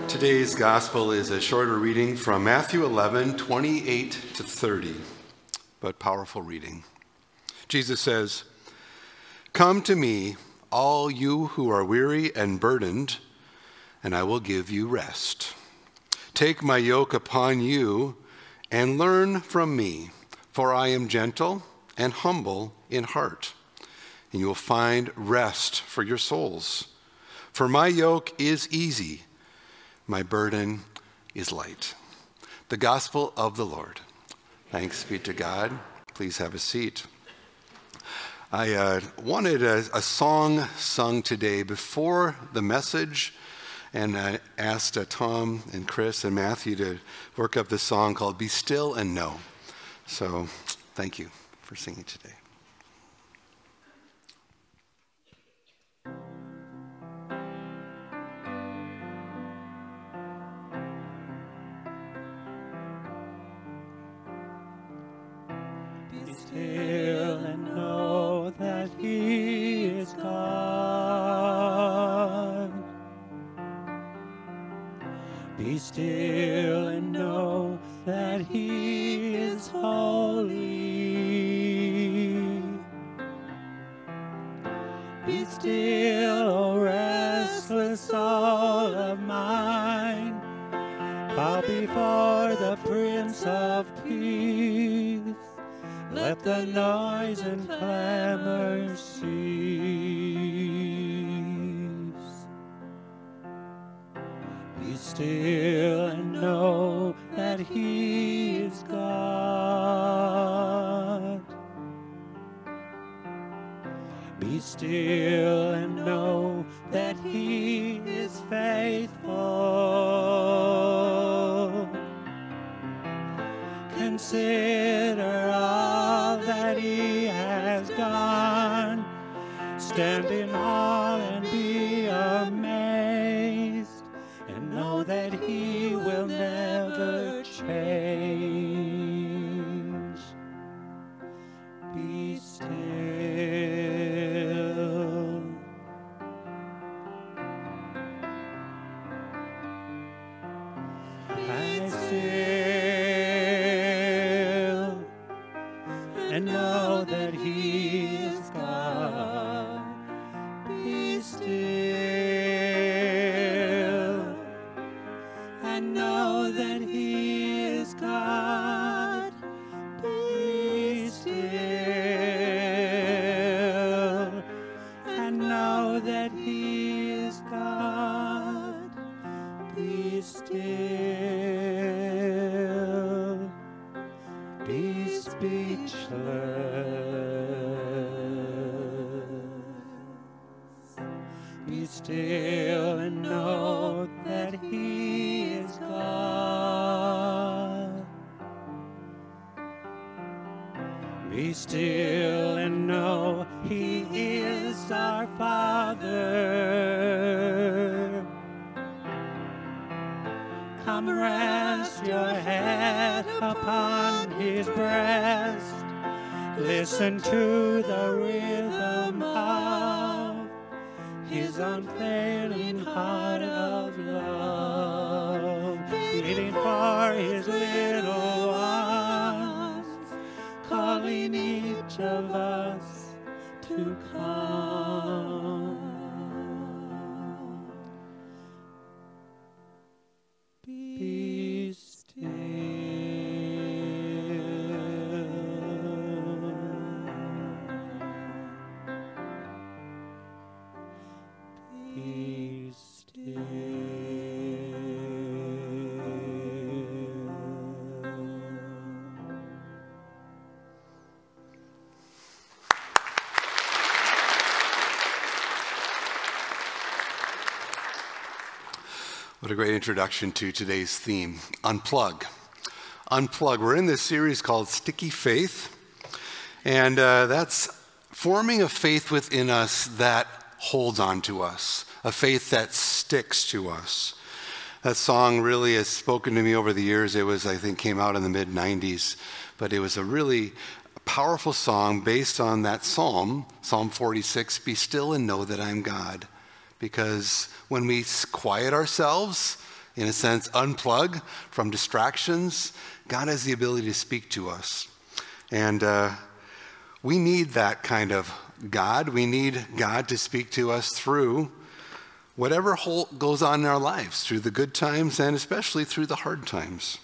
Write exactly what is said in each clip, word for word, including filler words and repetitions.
Today's gospel is a shorter reading from Matthew eleven, twenty-eight to thirty, but powerful reading. Jesus says, "Come to me, all you who are weary and burdened, and I will give you rest. Take my yoke upon you and learn from me, for I am gentle and humble in heart, and you will find rest for your souls. For my yoke is easy, my burden is light." The gospel of the Lord. Thanks be to God. Please have a seat. I uh, wanted a, a song sung today before the message, and I asked uh, Tom and Chris and Matthew to work up this song called "Be Still and Know." So thank you for singing today. Be still and know that He is God. Be still and know that He is holy. Be still, O restless soul of mine. Bow before the Prince of Peace. Let the noise and clamor cease. Be still and know that He is God. Be still and know that He is faithful. Consider all that He has done. Stand in awe and be amazed, and know that He will never change. Be still. Be still and know that He is God. Be still and know that He is God. Be still and know that He is God. Be still. Be speechless. Be still and know that He is God. Be still and know He is our Father. Come rest your head upon His breast. Listen to the rhythm of His unfailing heart of love, beating for His little ones, calling each of us to come. Be still. Be still. What a great introduction to today's theme, Unplug. Unplug. We're in this series called Sticky Faith, and uh, that's forming a faith within us that holds on to us, a faith that sticks to us. That song really has spoken to me over the years. It was, I think, came out in the mid nineties, but it was a really powerful song based on that psalm, Psalm forty-six, "Be still and know that I'm God." Because when we quiet ourselves in a sense, unplug from distractions, God has the ability to speak to us. And uh, we need that kind of God. We need God to speak to us through whatever whole goes on in our lives, through the good times and especially through the hard times.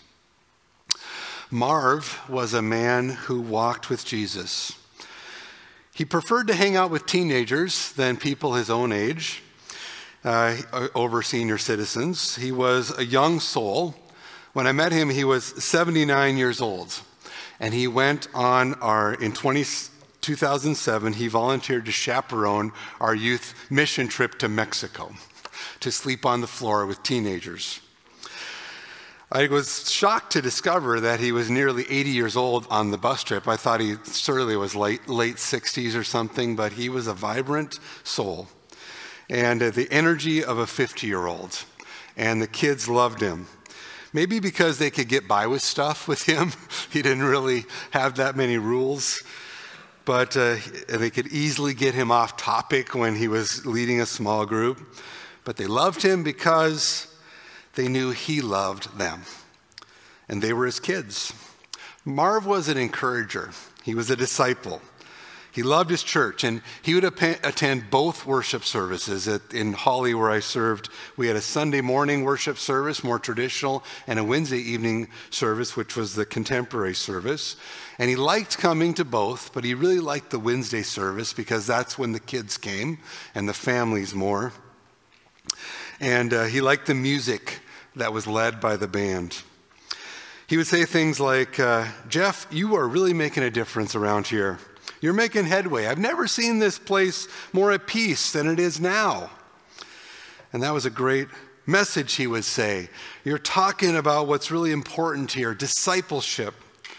Marv was a man who walked with Jesus. He preferred to hang out with teenagers than people his own age, uh, over senior citizens. He was a young soul. When I met him, he was seventy-nine years old. And he went on our, in two thousand seven, he volunteered to chaperone our youth mission trip to Mexico to sleep on the floor with teenagers. I was shocked to discover that he was nearly eighty years old on the bus trip. I thought he certainly was late, late sixties or something, but he was a vibrant soul and uh, the energy of a fifty-year-old. And the kids loved him. Maybe because they could get by with stuff with him. He didn't really have that many rules. But uh, they could easily get him off topic when he was leading a small group. But they loved him because they knew he loved them. And they were his kids. Marv was an encourager. He was a disciple. He loved his church, and he would attend both worship services. At, in Holly, where I served, we had a Sunday morning worship service, more traditional, and a Wednesday evening service, which was the contemporary service. And he liked coming to both, but he really liked the Wednesday service because that's when the kids came and the families more. And uh, he liked the music that was led by the band. He would say things like, uh, Jeff, you are really making a difference around here. You're making headway. I've never seen this place more at peace than it is now. And that was a great message, he would say. You're talking about what's really important here, discipleship.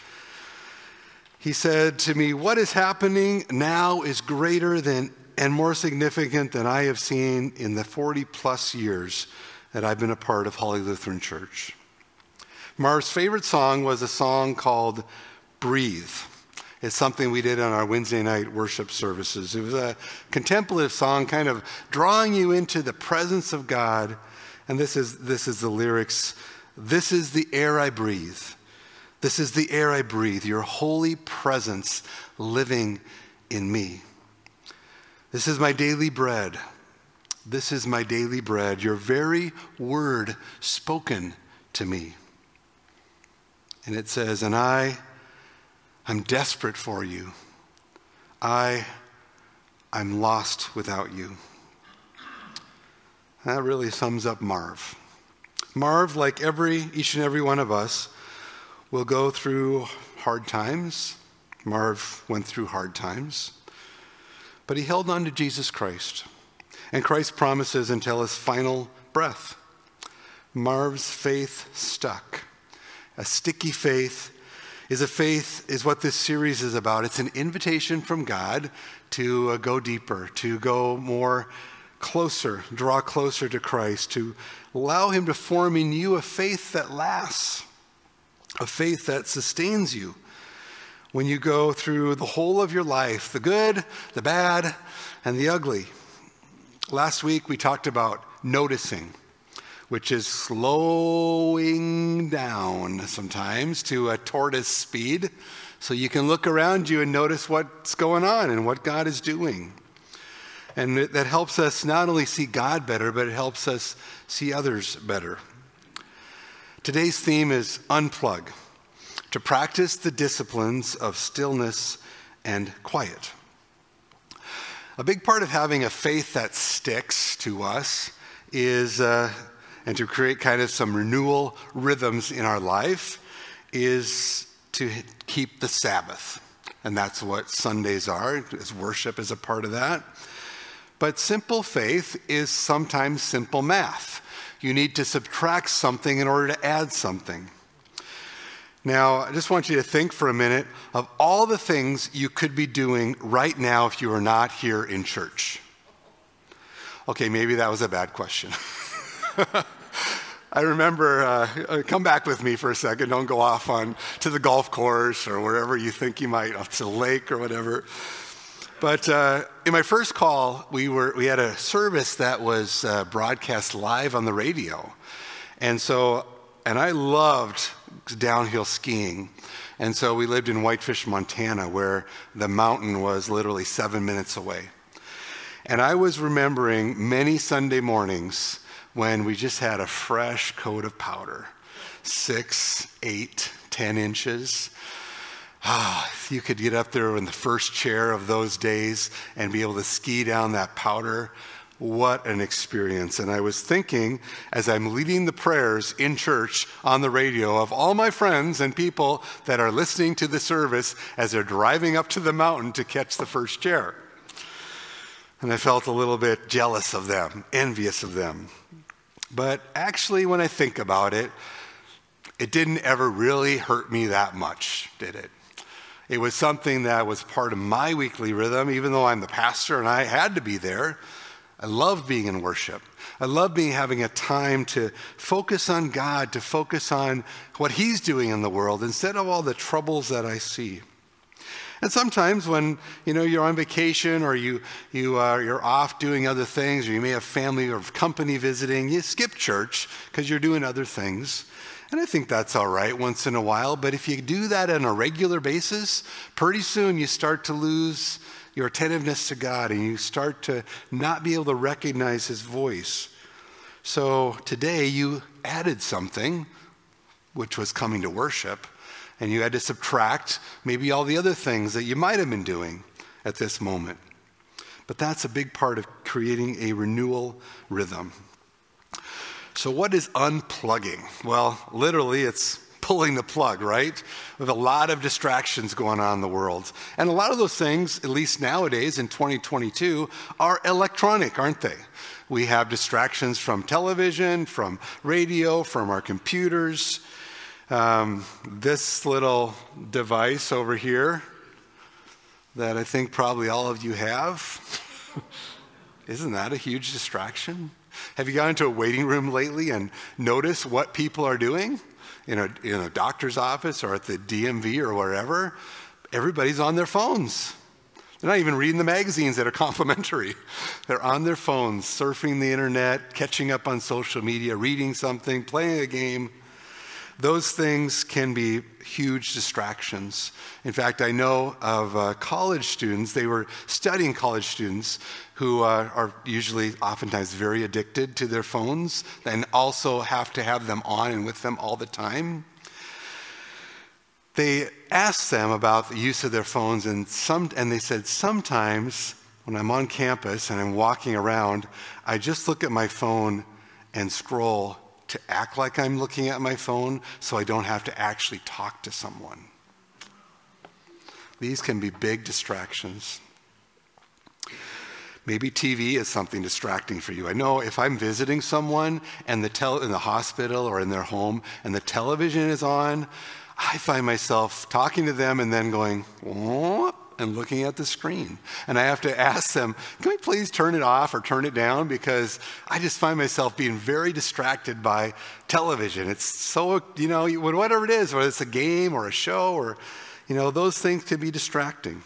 He said to me, what is happening now is greater than and more significant than I have seen in the forty plus years that I've been a part of Holly Lutheran Church. Marv's favorite song was a song called Breathe. It's something we did on our Wednesday night worship services. It was a contemplative song, kind of drawing you into the presence of God. And this is, this is the lyrics. This is the air I breathe. This is the air I breathe, your holy presence living in me. This is my daily bread. This is my daily bread, your very word spoken to me. And it says, and I, I'm desperate for you. I, I'm lost without you. That really sums up Marv. Marv, like every, each and every one of us, will go through hard times. Marv went through hard times. But he held on to Jesus Christ and Christ's promises until his final breath. Marv's faith stuck. A sticky faith is a faith, is what this series is about. It's an invitation from God to uh, go deeper, to go more closer, draw closer to Christ, to allow him to form in you a faith that lasts, a faith that sustains you when you go through the whole of your life, the good, the bad, and the ugly. Last week we talked about noticing, which is slowing down sometimes to a tortoise speed so you can look around you and notice what's going on and what God is doing. And that helps us not only see God better, but it helps us see others better. Today's theme is unplug, to practice the disciplines of stillness and quiet. A big part of having a faith that sticks to us is, uh, and to create kind of some renewal rhythms in our life, is to keep the Sabbath. And that's what Sundays are, as worship is a part of that. But simple faith is sometimes simple math. You need to subtract something in order to add something. Now, I just want you to think for a minute of all the things you could be doing right now if you were not here in church. Okay, maybe that was a bad question. I remember, uh, come back with me for a second. Don't go off on to the golf course or wherever you think you might, up to the lake or whatever. But uh, in my first call, we were we had a service that was uh, broadcast live on the radio. And so, and I loved downhill skiing. And so we lived in Whitefish, Montana, where the mountain was literally seven minutes away. And I was remembering many Sunday mornings when we just had a fresh coat of powder, six, eight, ten inches. Ah, you could get up there in the first chair of those days and be able to ski down that powder. What an experience. And I was thinking, as I'm leading the prayers in church on the radio, of all my friends and people that are listening to the service as they're driving up to the mountain to catch the first chair. And I felt a little bit jealous of them, envious of them. But actually, when I think about it, it didn't ever really hurt me that much, did it? It was something that was part of my weekly rhythm, even though I'm the pastor and I had to be there. I love being in worship. I love being having a time to focus on God, to focus on what He's doing in the world instead of all the troubles that I see. And sometimes when, you know, you're on vacation or you, you are, you're off doing other things, or you may have family or company visiting, you skip church because you're doing other things. And I think that's all right once in a while. But if you do that on a regular basis, pretty soon you start to lose your attentiveness to God and you start to not be able to recognize His voice. So today you added something, which was coming to worship. And you had to subtract maybe all the other things that you might have been doing at this moment. But that's a big part of creating a renewal rhythm. So what is unplugging? Well, literally it's pulling the plug, right? We have a lot of distractions going on in the world. And a lot of those things, at least nowadays in twenty twenty-two, are electronic, aren't they? We have distractions from television, from radio, from our computers. Um, this little device over here that I think probably all of you have, isn't that a huge distraction? Have you gone into a waiting room lately and noticed what people are doing in a, in a doctor's office or at the D M V or wherever? Everybody's on their phones. They're not even reading the magazines that are complimentary. They're on their phones, surfing the internet, catching up on social media, reading something, playing a game. Those things can be huge distractions. In fact, I know of uh, college students, they were studying college students who uh, are usually oftentimes very addicted to their phones and also have to have them on and with them all the time. They asked them about the use of their phones, and some, and they said, sometimes when I'm on campus and I'm walking around, I just look at my phone and scroll to act like I'm looking at my phone so I don't have to actually talk to someone. These can be big distractions. Maybe T V is something distracting for you. I know if I'm visiting someone and the tel- in the hospital or in their home and the television is on, I find myself talking to them and then going, what? And looking at the screen. And I have to ask them, can we please turn it off or turn it down? Because I just find myself being very distracted by television. It's so, you know, whatever it is, whether it's a game or a show or, you know, those things can be distracting.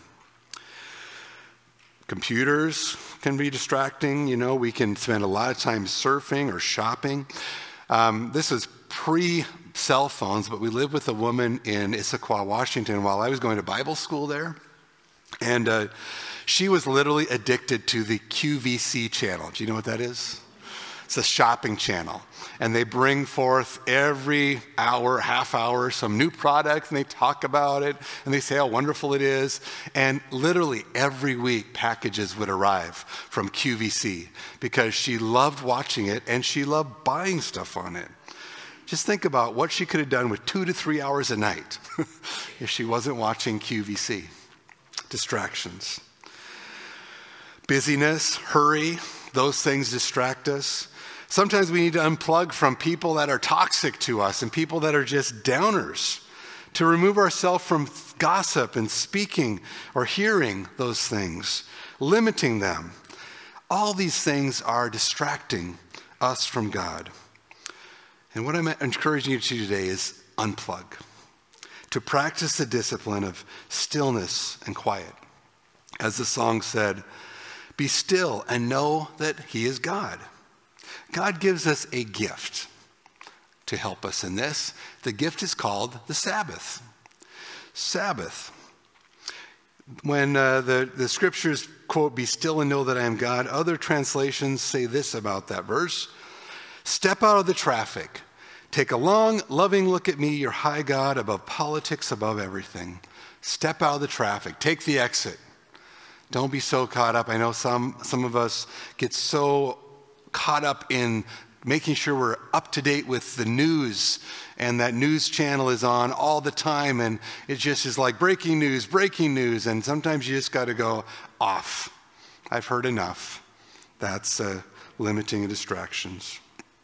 Computers can be distracting. You know, we can spend a lot of time surfing or shopping. Um, this is pre-cell phones, but we lived with a woman in Issaquah, Washington while I was going to Bible school there. And uh, she was literally addicted to the Q V C channel. Do you know what that is? It's a shopping channel. And they bring forth every hour, half hour, some new product, and they talk about it, and they say how wonderful it is. And literally every week, packages would arrive from Q V C because she loved watching it, and she loved buying stuff on it. Just think about what she could have done with two to three hours a night if she wasn't watching Q V C. Distractions. Busyness, hurry, those things distract us. Sometimes we need to unplug from people that are toxic to us and people that are just downers, to remove ourselves from gossip and speaking or hearing those things, limiting them. All these things are distracting us from God. And what I'm encouraging you to do today is unplug, to practice the discipline of stillness and quiet. As the song said, be still and know that He is God. God gives us a gift, to help us in this. The gift is called the Sabbath. Sabbath. When uh, the, the scriptures quote, "Be still and know that I am God," other translations say this about that verse: step out of the traffic. Take a long, loving look at me, your high God, above politics, above everything. Step out of the traffic. Take the exit. Don't be so caught up. I know some, some of us get so caught up in making sure we're up to date with the news, and that news channel is on all the time, and it just is like breaking news, breaking news, and sometimes you just got to go off. I've heard enough. That's uh, limiting distractions.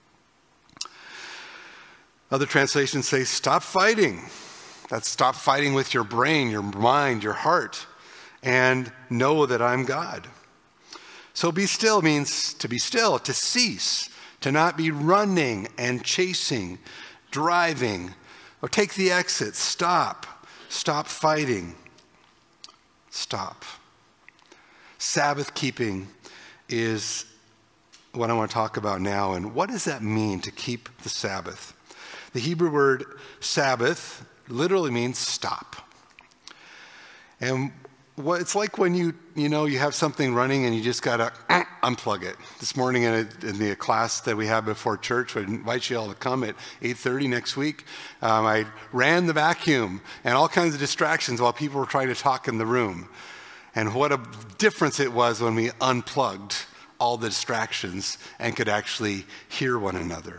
Other translations say, stop fighting. That's stop fighting with your brain, your mind, your heart, and know that I'm God. So be still means to be still, to cease, to not be running and chasing, driving, or take the exit. Stop. Stop fighting. Stop. Sabbath keeping is what I want to talk about now. And what does that mean to keep the Sabbath? The Hebrew word Sabbath literally means stop. And what it's like when you, you know, you have something running and you just got to unplug it. This morning in, a, in the class that we have before church, I invite you all to come at eight thirty next week. Um, I ran the vacuum and all kinds of distractions while people were trying to talk in the room. And what a difference it was when we unplugged all the distractions and could actually hear one another.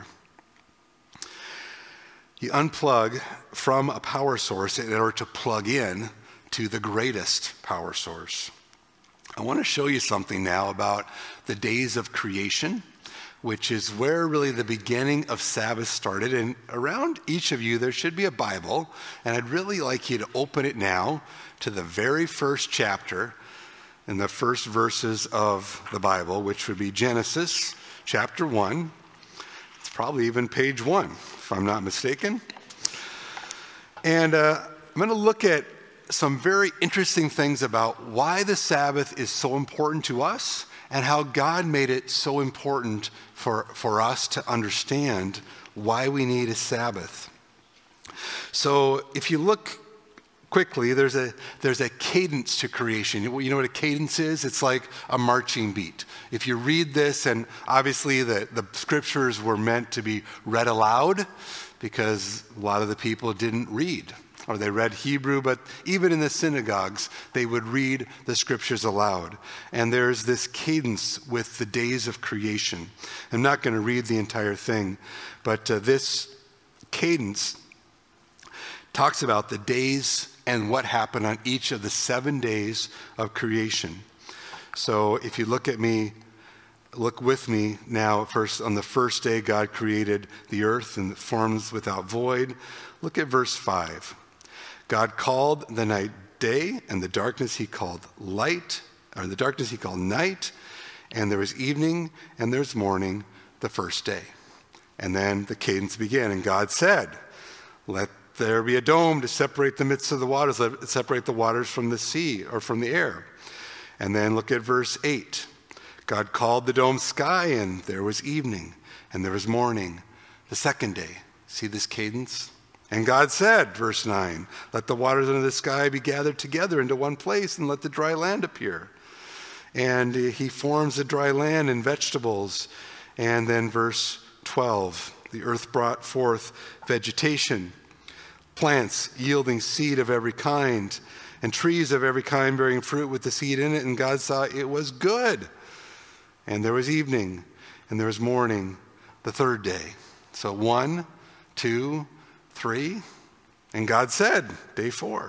You unplug from a power source in order to plug in to the greatest power source. I want to show you something now about the days of creation, which is where really the beginning of Sabbath started. And around each of you, there should be a Bible, and I'd really like you to open it now to the very first chapter in the first verses of the Bible, which would be Genesis chapter one. It's probably even page one, if I'm not mistaken. And uh, I'm going to look at some very interesting things about why the Sabbath is so important to us and how God made it so important for, for us to understand why we need a Sabbath. So if you look quickly, there's a there's a cadence to creation. You know what a cadence is? It's like a marching beat. If you read this, and obviously the, the scriptures were meant to be read aloud because a lot of the people didn't read, or they read Hebrew, but even in the synagogues, they would read the scriptures aloud. And there's this cadence with the days of creation. I'm not going to read the entire thing, but uh, this cadence talks about the days and what happened on each of the seven days of creation. So if you look at me, look with me now, first on the first day God created the earth and the forms without void. Look at verse five. God called the night day, and the darkness he called light, or the darkness he called night, and there was evening and there's morning the first day. And then the cadence began, and God said, let there be a dome to separate the midst of the waters, let it separate the waters from the sea or from the air. And then look at verse eight. God called the dome sky, and there was evening, and there was morning the second day. See this cadence? And God said, verse nine, let the waters under the sky be gathered together into one place, and let the dry land appear. And he forms the dry land and vegetables. And then verse twelve, the earth brought forth vegetation, plants yielding seed of every kind, and trees of every kind bearing fruit with the seed in it. And God saw it was good. And there was evening, and there was morning the third day. So one, two, three, and God said, day four.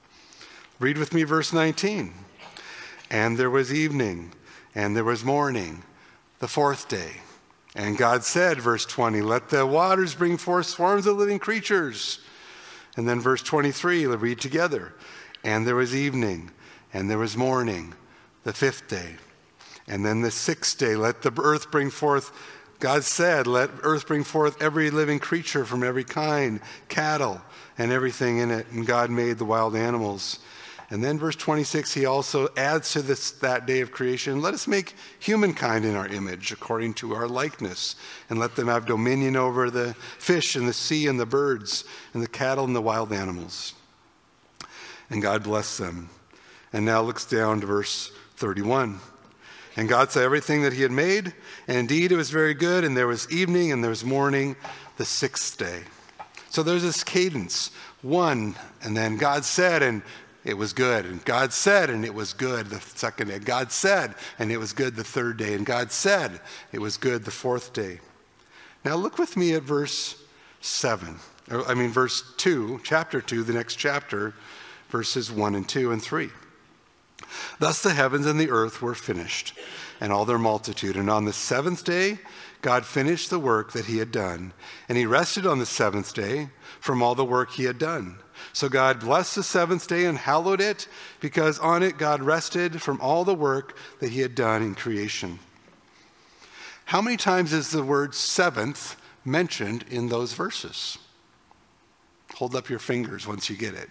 Read with me verse nineteen. And there was evening, and there was morning the fourth day. And God said, verse twenty, let the waters bring forth swarms of living creatures. And then verse twenty-three, we'll read together. And there was evening, and there was morning the fifth day. And then the sixth day, let the earth bring forth, God said, let earth bring forth every living creature from every kind, cattle and everything in it. And God made the wild animals And then verse twenty-six, he also adds to this that day of creation, let us make humankind in our image, according to our likeness, and let them have dominion over the fish and the sea and the birds and the cattle and the wild animals. And God blessed them. And now looks down to verse thirty-one. And God saw everything that he had made, and indeed it was very good, and there was evening and there was morning, the sixth day. So there's this cadence, one, and then God said, and it was good, and God said, and it was good the second day. God said, and it was good the third day, and God said, it was good the fourth day. Now look with me at verse seven, or, I mean verse two, chapter two, the next chapter, verses one and two and three. Thus the heavens and the earth were finished, and all their multitude. And on the seventh day, God finished the work that he had done, and he rested on the seventh day from all the work he had done. So God blessed the seventh day and hallowed it, because on it God rested from all the work that he had done in creation. How many times is the word seventh mentioned in those verses? Hold up your fingers once you get it.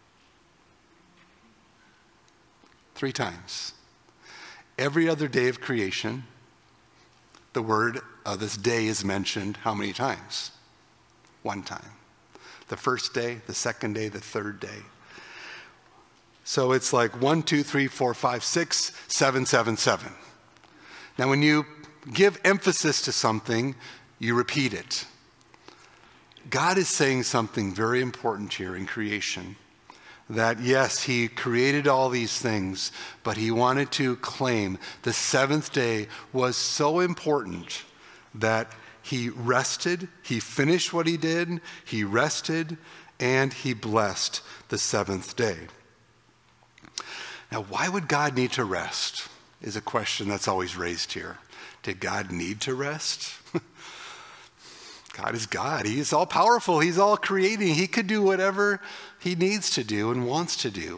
Three times. Every other day of creation, the word of this day is mentioned how many times? One time. The first day, the second day, the third day. So it's like one, two, three, four, five, six, seven, seven, seven. Now when you give emphasis to something, you repeat it. God is saying something very important here in creation. That yes, he created all these things, but he wanted to claim the seventh day was so important that he rested, he finished what he did, he rested, and he blessed the seventh day. Now, why would God need to rest? Is a question that's always raised here. Did God need to rest? God is God. He is all powerful. He's all creating. He could do whatever he needs to do and wants to do.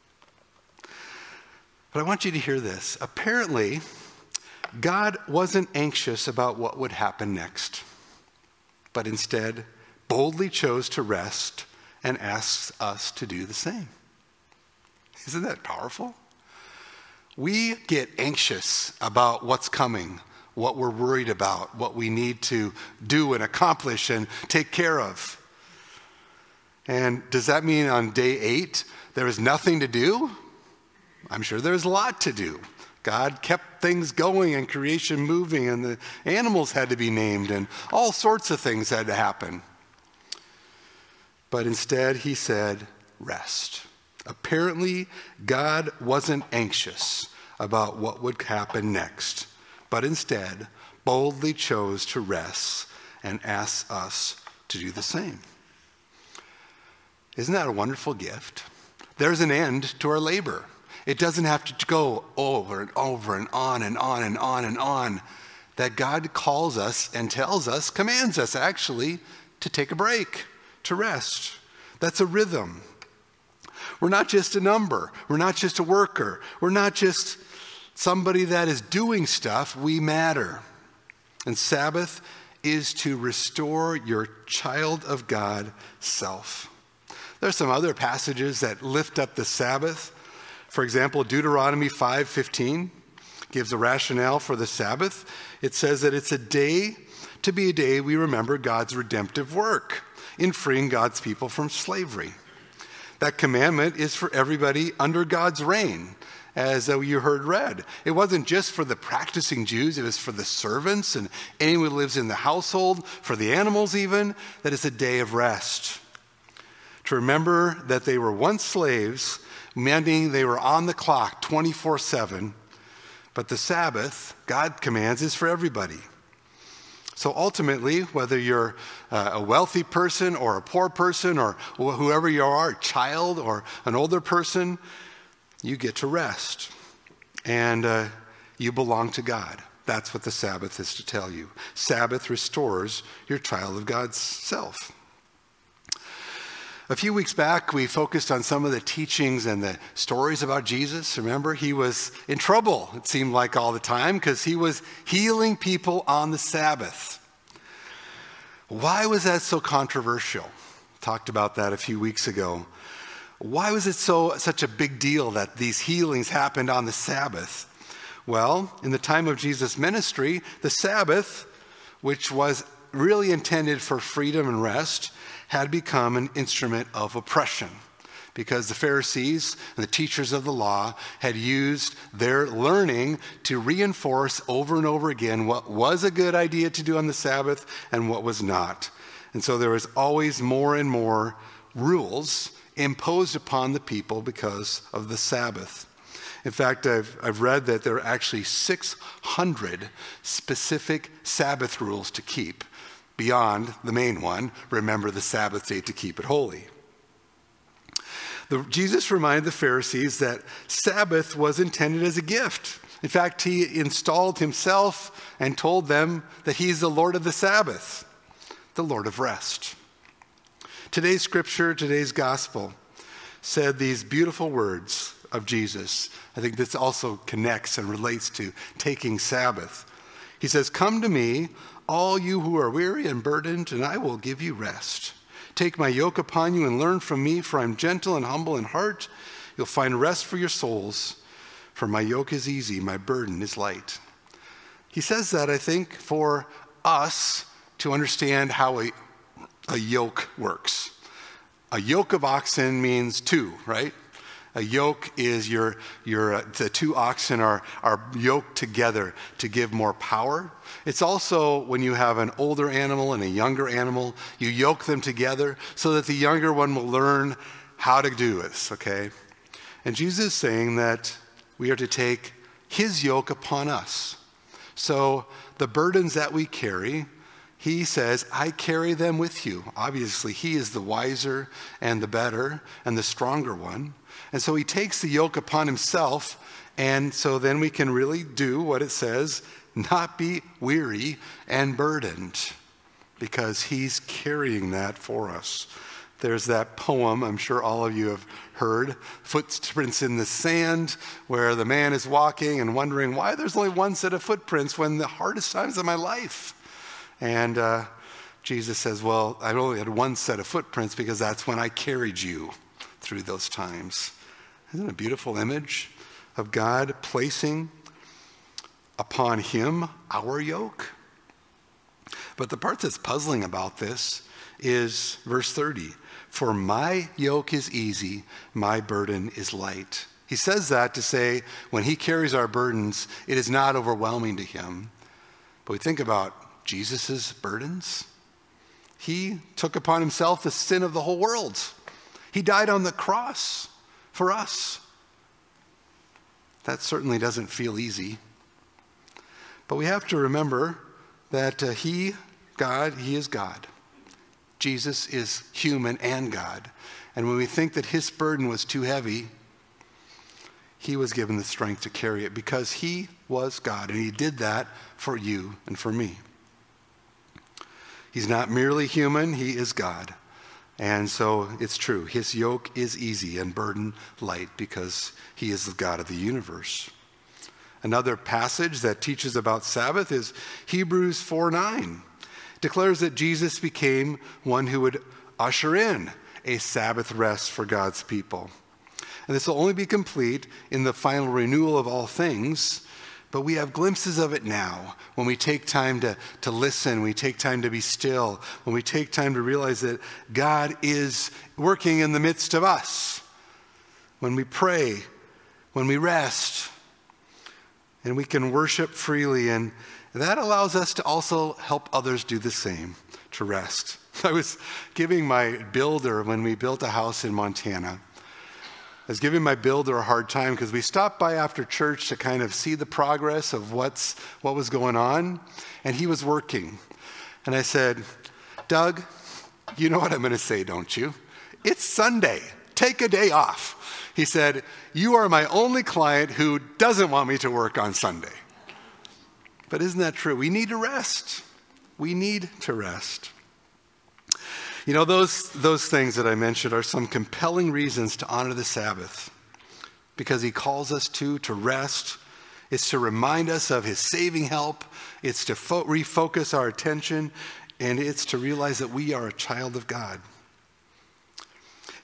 But I want you to hear this. Apparently, God wasn't anxious about what would happen next, but instead boldly chose to rest and asks us to do the same. Isn't that powerful? We get anxious about what's coming, what we're worried about, what we need to do and accomplish and take care of. And does that mean on day eight, there is nothing to do? I'm sure there's a lot to do. God kept things going and creation moving, and the animals had to be named, and all sorts of things had to happen. But instead, he said, rest. Apparently, God wasn't anxious about what would happen next, but instead boldly chose to rest and ask us to do the same. Isn't that a wonderful gift? There's an end to our labor. It doesn't have to go over and over and on and on and on and on. That God calls us and tells us, commands us actually, to take a break, to rest. That's a rhythm. We're not just a number. We're not just a worker. We're not just somebody that is doing stuff. We matter. And Sabbath is to restore your child of God self. There's some other passages that lift up the Sabbath. For example, Deuteronomy five fifteen gives a rationale for the Sabbath. It says that it's a day to be a day we remember God's redemptive work in freeing God's people from slavery. That commandment is for everybody under God's reign, as you heard read. It wasn't just for the practicing Jews, it was for the servants and anyone who lives in the household, for the animals even, that it's a day of rest. To remember that they were once slaves, meaning they were on the clock twenty-four seven, but the Sabbath, God commands, is for everybody. So ultimately, whether you're uh, a wealthy person or a poor person or wh- whoever you are, a child or an older person, you get to rest. And uh, you belong to God. That's what the Sabbath is to tell you. Sabbath restores your child of God's self. A few weeks back, we focused on some of the teachings and the stories about Jesus. Remember, he was in trouble, it seemed like all the time, because he was healing people on the Sabbath. Why was that so controversial? Talked about that a few weeks ago. Why was it so such a big deal that these healings happened on the Sabbath? Well, in the time of Jesus' ministry, the Sabbath, which was really intended for freedom and rest, had become an instrument of oppression, because the Pharisees and the teachers of the law had used their learning to reinforce over and over again what was a good idea to do on the Sabbath and what was not. And so there was always more and more rules imposed upon the people because of the Sabbath. In fact, I've, I've read that there are actually six hundred specific Sabbath rules to keep, beyond the main one, remember the Sabbath day to keep it holy. The, Jesus reminded the Pharisees that Sabbath was intended as a gift. In fact, he installed himself and told them that he's the Lord of the Sabbath, the Lord of rest. Today's scripture, today's gospel, said these beautiful words of Jesus. I think this also connects and relates to taking Sabbath. He says, "Come to me, all you who are weary and burdened, and I will give you rest. Take my yoke upon you and learn from me, for I'm gentle and humble in heart. You'll find rest for your souls, for my yoke is easy, my burden is light." He says that, I think, for us to understand how a, a yoke works. A yoke of oxen means two, right? A yoke is your, your uh, the two oxen are, are yoked together to give more power. It's also when you have an older animal and a younger animal, you yoke them together so that the younger one will learn how to do this, okay? And Jesus is saying that we are to take his yoke upon us. So the burdens that we carry, he says, I carry them with you. Obviously, he is the wiser and the better and the stronger one. And so he takes the yoke upon himself, and so then we can really do what it says, not be weary and burdened, because he's carrying that for us. There's that poem, I'm sure all of you have heard, Footprints in the Sand, where the man is walking and wondering why there's only one set of footprints when the hardest times of my life. And uh, Jesus says, well, I only had one set of footprints because that's when I carried you through those times. Isn't it a beautiful image of God placing upon him our yoke? But the part that's puzzling about this is verse thirty. For my yoke is easy, my burden is light. He says that to say when he carries our burdens, it is not overwhelming to him. But we think about Jesus' burdens. He took upon himself the sin of the whole world. He died on the cross for us. That certainly doesn't feel easy. But we have to remember that uh, he, God, he is God. Jesus is human and God. And when we think that his burden was too heavy, he was given the strength to carry it because he was God. And he did that for you and for me. He's not merely human, he is God. And so it's true. His yoke is easy and burden light because he is the God of the universe. Another passage that teaches about Sabbath is Hebrews four nine. It declares that Jesus became one who would usher in a Sabbath rest for God's people. And this will only be complete in the final renewal of all things. But we have glimpses of it now when we take time to, to listen, we take time to be still, when we take time to realize that God is working in the midst of us. When we pray, when we rest, and we can worship freely, and that allows us to also help others do the same, to rest. I was giving my builder, when we built a house in Montana, I was giving my builder a hard time because we stopped by after church to kind of see the progress of what's what was going on, and he was working. And I said, Doug, you know what I'm going to say, don't you? It's Sunday. Take a day off. He said, you are my only client who doesn't want me to work on Sunday. But isn't that true? We need to rest. We need to rest. You know, those, those things that I mentioned are some compelling reasons to honor the Sabbath, because he calls us to, to rest. It's to remind us of his saving help. It's to fo- refocus our attention, and it's to realize that we are a child of God.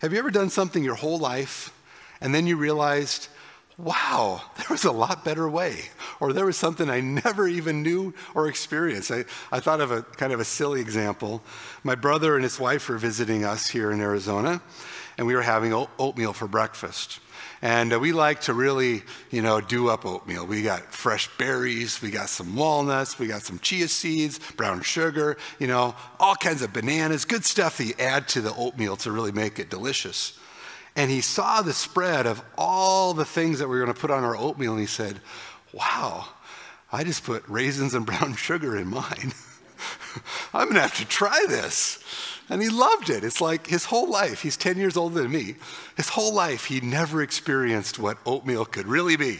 Have you ever done something your whole life and then you realized, wow, there was a lot better way, or there was something I never even knew or experienced? I, I thought of a kind of a silly example. My brother and his wife were visiting us here in Arizona, and we were having oatmeal for breakfast. And uh, we like to really, you know, do up oatmeal. We got fresh berries, we got some walnuts, we got some chia seeds, brown sugar, you know, all kinds of bananas, good stuff that you add to the oatmeal to really make it delicious. And he saw the spread of all the things that we were going to put on our oatmeal, and he said, wow, I just put raisins and brown sugar in mine. I'm going to have to try this. And he loved it. It's like his whole life, he's ten years older than me, his whole life he never experienced what oatmeal could really be.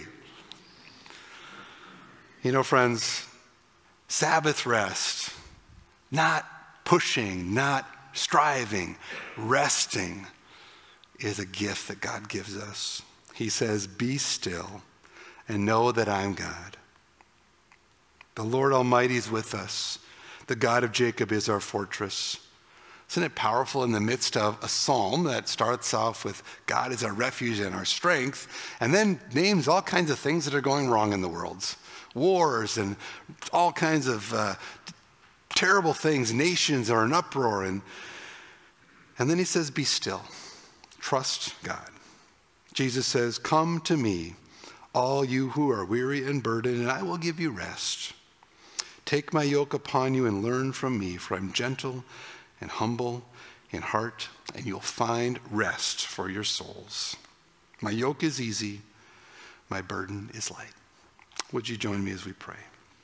You know, friends, Sabbath rest, not pushing, not striving, resting is a gift that God gives us. He says, be still and know that I'm God. The Lord Almighty is with us. The God of Jacob is our fortress. Isn't it powerful in the midst of a psalm that starts off with God is our refuge and our strength, and then names all kinds of things that are going wrong in the world. Wars and all kinds of uh, terrible things. Nations are in uproar. And, and then he says, be still. Trust God. Jesus says, come to me, all you who are weary and burdened, and I will give you rest. Take my yoke upon you and learn from me, for I'm gentle and humble in heart, and you'll find rest for your souls. My yoke is easy, my burden is light. Would you join me as we pray?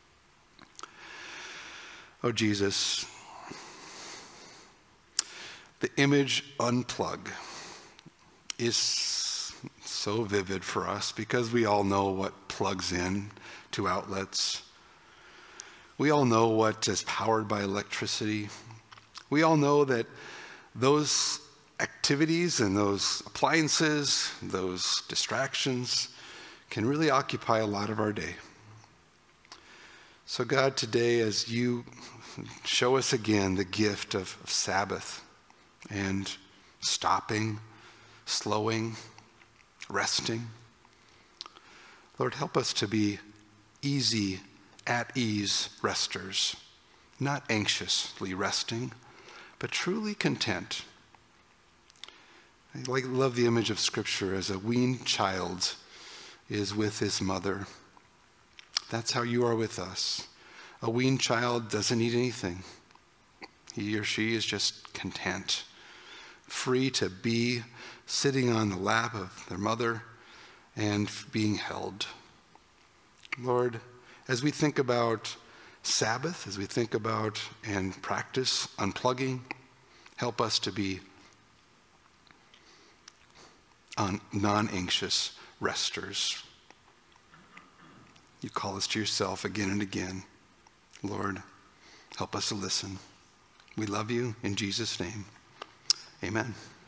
Oh, Jesus, the image unplug is so vivid for us because we all know what plugs in to outlets. We all know what is powered by electricity. We all know that those activities and those appliances, those distractions can really occupy a lot of our day. So God, today as you show us again the gift of, of Sabbath and stopping, slowing, resting, Lord, help us to be easy, at ease resters, not anxiously resting, but truly content. I like, love the image of Scripture as a weaned child is with his mother. That's how you are with us. A weaned child doesn't need anything. He or she is just content, free to be sitting on the lap of their mother and being held. Lord, as we think about Sabbath, as we think about and practice unplugging, help us to be on non-anxious resters. You call us to yourself again and again. Lord, help us to listen. We love you in Jesus' name. Amen.